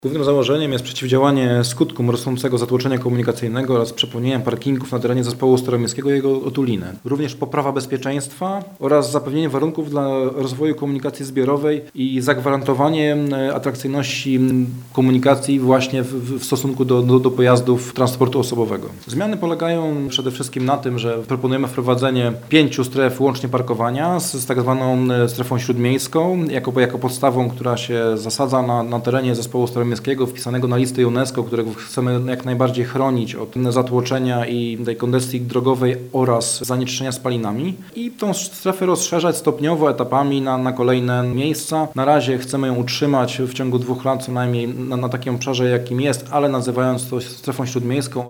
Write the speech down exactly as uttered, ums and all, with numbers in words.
Głównym założeniem jest przeciwdziałanie skutkom rosnącego zatłoczenia komunikacyjnego oraz przepełnienia parkingów na terenie zespołu staromiejskiego i jego otuliny. Również poprawa bezpieczeństwa oraz zapewnienie warunków dla rozwoju komunikacji zbiorowej i zagwarantowanie atrakcyjności komunikacji właśnie w, w stosunku do, do, do pojazdów transportu osobowego. Zmiany polegają przede wszystkim na tym, że proponujemy wprowadzenie pięciu stref łącznie parkowania z, z tak zwaną strefą śródmiejską jako, jako podstawą, która się zasadza na, na terenie zespołu staromiejskiego wpisanego na listę UNESCO, którego chcemy jak najbardziej chronić od zatłoczenia i tej kongestii drogowej oraz zanieczyszczenia spalinami i tą strefę rozszerzać stopniowo, etapami na, na kolejne miejsca. Na razie chcemy ją utrzymać w ciągu dwóch lat co najmniej na, na takim obszarze, jakim jest, ale nazywając to strefą śródmiejską.